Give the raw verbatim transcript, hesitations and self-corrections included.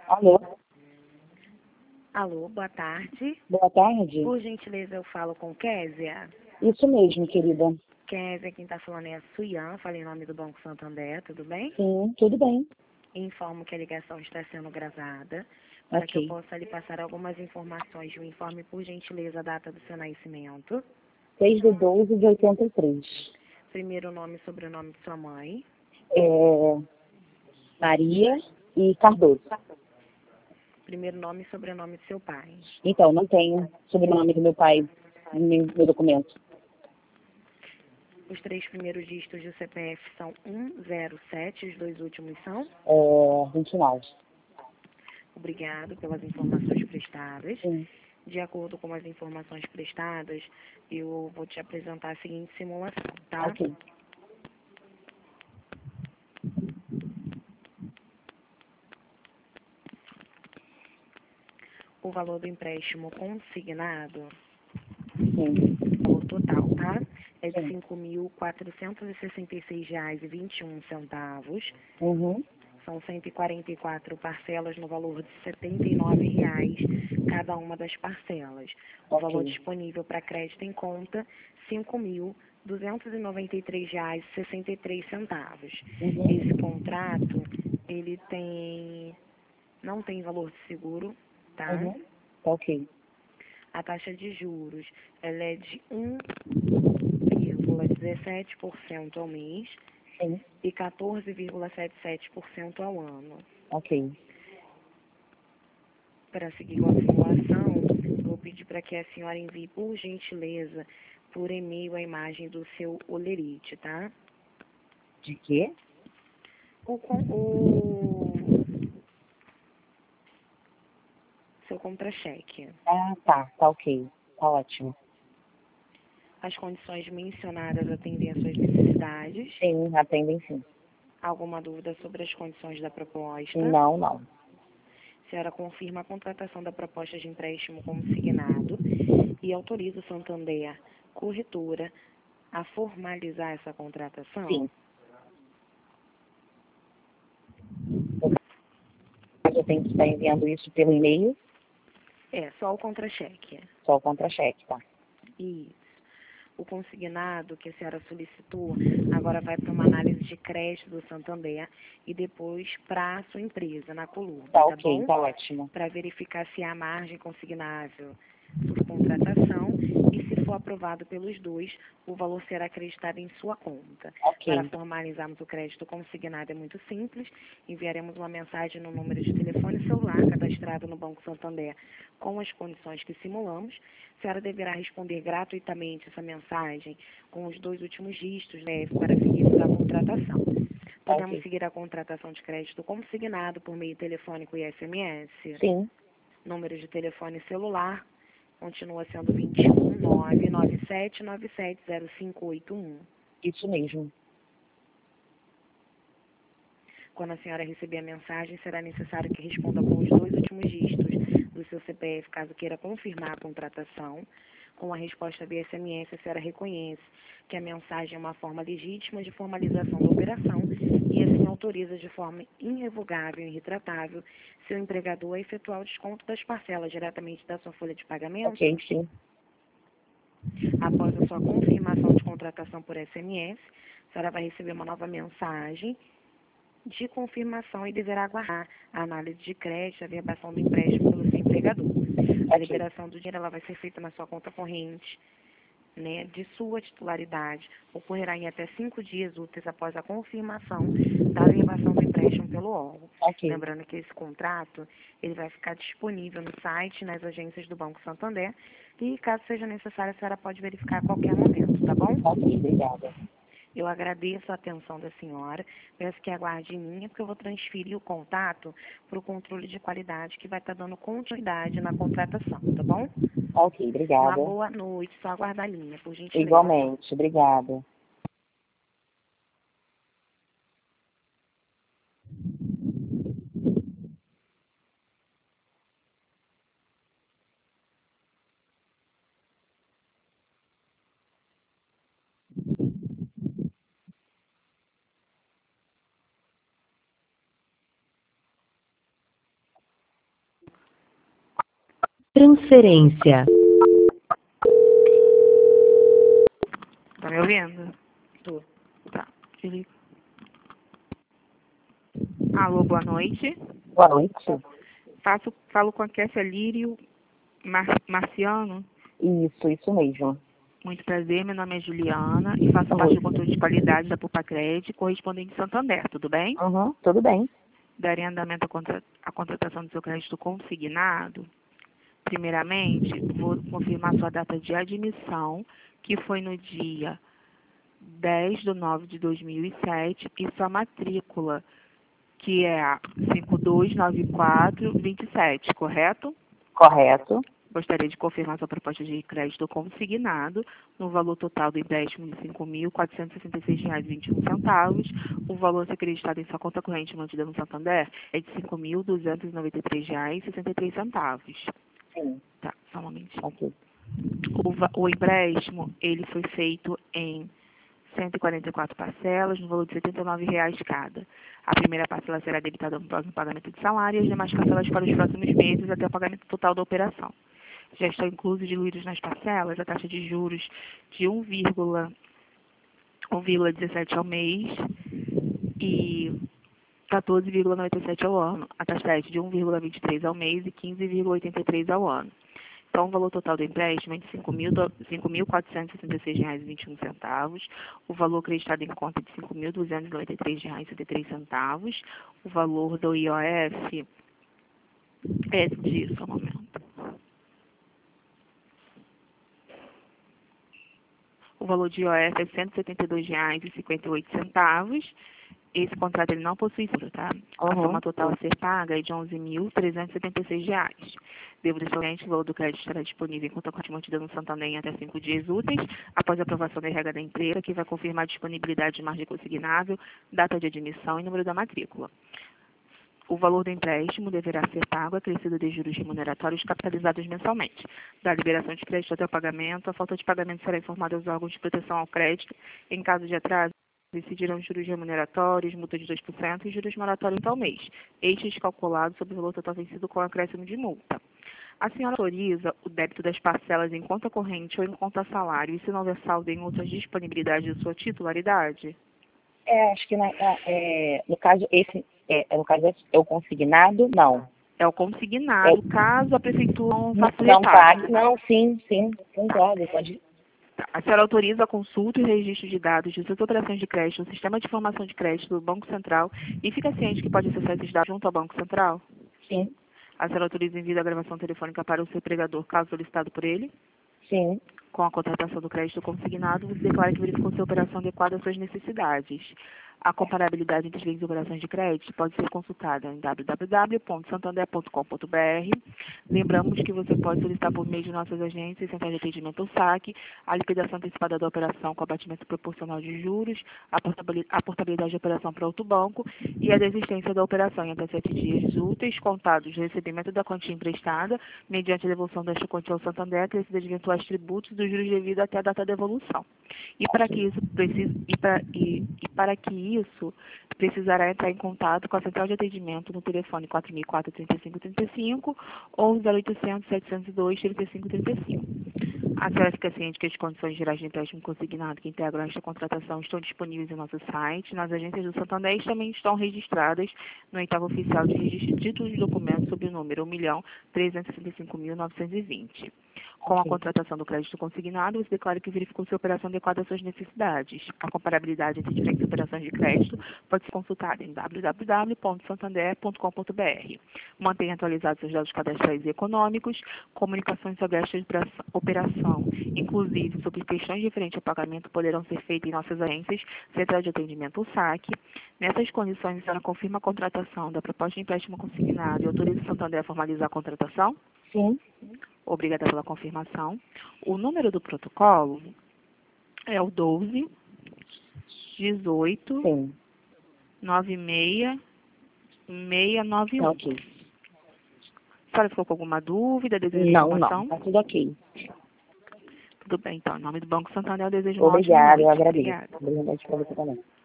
Alô, Alô, boa tarde. boa tarde. Por gentileza, eu falo com Késia. Isso mesmo, querida. Késia, quem está falando é a Suyan, falei em nome do Banco Santander, tudo bem? Sim, tudo bem. Informo que a ligação está sendo gravada para que eu Ok. possa lhe passar algumas informações. Me informe, por gentileza, a data do seu nascimento, seis de doze de oitenta e três. primeiro nome e sobrenome de sua mãe, É, Maria e Cardoso. primeiro nome e sobrenome de seu pai. Então, não tenho sobrenome do meu pai no meu meu documento. Os três primeiros dígitos do C P F são um zero sete, os dois últimos são. É, vinte e nove. Obrigado pelas informações prestadas. Sim. De acordo com as informações prestadas, eu vou te apresentar a seguinte simulação, tá? Ok. O valor do empréstimo consignado, Sim. o valor total, tá? É de Sim. cinco mil quatrocentos e sessenta e seis reais e vinte e um centavos. Uhum. São cento e quarenta e quatro parcelas no valor de setenta e nove reais cada uma das parcelas. O Ok. valor disponível para crédito em conta, cinco mil duzentos e noventa e três reais e sessenta e três centavos. Uhum. Esse contrato, ele tem, não tem valor de seguro, tá? Uhum. Tá ok. A taxa de juros, ela é de um vírgula dezessete por cento ao mês Sim. e quatorze vírgula setenta e sete por cento ao ano. Ok. Para seguir com a simulação, eu vou pedir para que a senhora envie, por gentileza, por e-mail a imagem do seu olerite, tá? De quê? O, con- o seu contra-cheque. Ah, tá. Tá ok. Tá ótimo. As condições mencionadas atendem às suas necessidades. Sim, atendem sim. Alguma dúvida sobre as condições da proposta? Não, não. A senhora confirma a contratação da proposta de empréstimo consignado e autoriza o Santander Corretora a formalizar essa contratação? Sim. Eu tenho que estar enviando isso pelo e-mail, É, só o contra-cheque. só o contra-cheque, tá? Isso. O consignado que a senhora solicitou agora vai para uma análise de crédito do Santander e depois para a sua empresa, na Colurb, Tá tá ok, bom? tá ótimo. Para verificar se há margem consignável por contratação e, se for aprovado pelos dois, o valor será acreditado em sua conta. Para Ok, formalizarmos o crédito consignado é muito simples, enviaremos uma mensagem no número de telefone celular cadastrado no Banco Santander com as condições que simulamos. A senhora deverá responder gratuitamente essa mensagem com os dois últimos dígitos da F para seguirmos a contratação. tá Podemos ok. seguir a contratação de crédito consignado por meio telefônico e S M S. Sim, Número de telefone celular continua sendo vinte e um nove nove sete nove sete zero cinco oito um. isso mesmo. Quando a senhora receber a mensagem, será necessário que responda com os dois últimos dígitos do seu C P F, caso queira confirmar a contratação. Com a resposta via S M S, a senhora reconhece que a mensagem é uma forma legítima de formalização da operação e assim autoriza de forma irrevogável e irretratável seu empregador a efetuar o desconto das parcelas diretamente da sua folha de pagamento. Ok, sim. Após a sua confirmação de contratação por S M S, a senhora vai receber uma nova mensagem de confirmação e deverá aguardar a análise de crédito, a verbação do empréstimo pelo seu empregador. A Ok, liberação do dinheiro ela vai ser feita na sua conta corrente, né, de sua titularidade. Ocorrerá em até cinco dias úteis após a confirmação da verbação do empréstimo pelo órgão. ok. Lembrando que esse contrato ele vai ficar disponível no site, nas agências do Banco Santander, e caso seja necessário, a senhora pode verificar a qualquer momento, tá bom? Ok, obrigada. Eu agradeço a atenção da senhora, peço que aguarde em mim, porque eu vou transferir o contato para o controle de qualidade, que vai estar dando continuidade na contratação, tá bom? Ok, Uma obrigada. boa noite, só aguardar a linha, por gentileza. Igualmente, obrigada. Transferência. Tá me ouvindo? Tô. Tá. Desliga. Alô, boa noite. Boa noite. Faço, falo com a Kessia Lírio Mar, Marciano. Isso, isso mesmo. Muito prazer, meu nome é Juliana e faço parte do controle de qualidade da Pupacred, correspondente de Santander, tudo bem? Uhum, tudo bem. Darei andamento à, contra, à contratação do seu crédito consignado. Primeiramente, vou confirmar sua data de admissão, que foi no dia dez de nove de dois mil e sete, e sua matrícula, que é a cinco dois nove quatro dois sete, correto? Correto. Gostaria de confirmar sua proposta de crédito consignado no valor total do empréstimo de cinco mil quatrocentos e sessenta e seis reais e vinte e um centavos. O valor a ser acreditado em sua conta corrente mantida no Santander é de cinco mil duzentos e noventa e três reais e sessenta e três centavos. Sim. Tá, só um momentinho. Ok. O, va- o empréstimo, ele foi feito em cento e quarenta e quatro parcelas, no valor de setenta e nove reais cada. A primeira parcela será debitada no próximo pagamento de salário e as demais parcelas para os próximos meses até o pagamento total da operação. Já estão inclusos e diluídos nas parcelas a taxa de juros de um vírgula dezessete ao mês e quatorze vírgula noventa e sete ao ano. A taxa é de um vírgula vinte e três ao mês e quinze vírgula oitenta e três ao ano. Então, o valor total do empréstimo é de cinco mil quatrocentos e sessenta e seis reais e vinte e um centavos. O valor acreditado em conta é de cinco mil duzentos e noventa e três reais e setenta e três centavos. O valor do I O F é de, só um momento. O valor de I O F é cento e setenta e dois reais e cinquenta e oito centavos. Esse contrato ele não possui seguro, tá? A Uhum. soma total a ser paga é de onze mil trezentos e setenta e seis reais. Devido ao cliente, o valor do crédito estará disponível em conta corrente mantida no Santander em até cinco dias úteis, após a aprovação da R H da empresa, que vai confirmar a disponibilidade de margem consignável, data de admissão e número da matrícula. O valor do empréstimo deverá ser pago acrescido de juros remuneratórios capitalizados mensalmente. Da liberação de crédito até o pagamento, a falta de pagamento será informada aos órgãos de proteção ao crédito. Em caso de atraso, decidirão juros remuneratórios, multa de dois por cento e juros moratórios ao mês, estes calculados sobre o valor total vencido com acréscimo de multa. A senhora autoriza o débito das parcelas em conta corrente ou em conta salário, e se não houver saldo em outras disponibilidades de sua titularidade? É, acho que na, é, no caso, esse, é, no caso, é o consignado, não. É o consignado, É- caso a prefeitura não faça o Não repasse. pague, não, sim, sim, concordo, pode. Tá. A senhora autoriza a consulta e registro de dados de suas operações de crédito no sistema de informação de crédito do Banco Central e fica ciente que pode acessar esses dados junto ao Banco Central? Sim, A senhora autoriza o envio da gravação telefônica para o seu empregador, caso solicitado por ele? sim. Com a contratação do crédito consignado, você declara que verificou sua operação adequada às suas necessidades. A comparabilidade entre as linhas de operações de crédito pode ser consultada em w w w ponto santander ponto com ponto b r. Lembramos que você pode solicitar por meio de nossas agências, centrais de atendimento ou saque, a liquidação antecipada da operação com abatimento proporcional de juros, a portabili- a portabilidade da operação para outro banco e a desistência da operação em até sete dias úteis, contados do recebimento da quantia emprestada, mediante a devolução desta quantia ao Santander, acrescida de eventuais tributos dos juros devidos até a data da devolução. E para que isso precise, e para, e, e para que isso precisará entrar em contato com a central de atendimento no telefone quatro mil e quatro, trinta e cinco trinta e cinco ou zero oitocentos, setecentos e dois, trinta e cinco trinta e cinco. A senhora fica ciente que as condições gerais de empréstimo consignado que integram esta contratação estão disponíveis em nosso site, nas agências do Santander e também estão registradas no oitavo oficial de registro de títulos de documentos sob o número um milhão trezentos e sessenta e cinco mil novecentos e vinte. Com a Ok. contratação do crédito consignado, você declara que verificou sua operação adequada às suas necessidades. A comparabilidade entre diferentes operações de crédito pode ser consultada em w w w ponto santander ponto com ponto b r. Mantenha atualizados seus dados cadastrais e econômicos, comunicações sobre esta operação, inclusive sobre questões referentes ao pagamento, poderão ser feitas em nossas agências, central de atendimento ou saque. Nessas condições, a senhora confirma a contratação da proposta de empréstimo consignado e autoriza o Santander a formalizar a contratação? Sim, Obrigada pela confirmação. O número do protocolo é o doze, dezoito, sim. noventa e seis, seiscentos e noventa e um. Tá ok. A senhora ficou com alguma dúvida, deseja Não, informação? não, tá tudo ok. Tudo bem, então. Em nome do Banco Santander, eu desejo uma ótima Obrigada, eu noite. agradeço. Obrigada. Obrigada pra você também.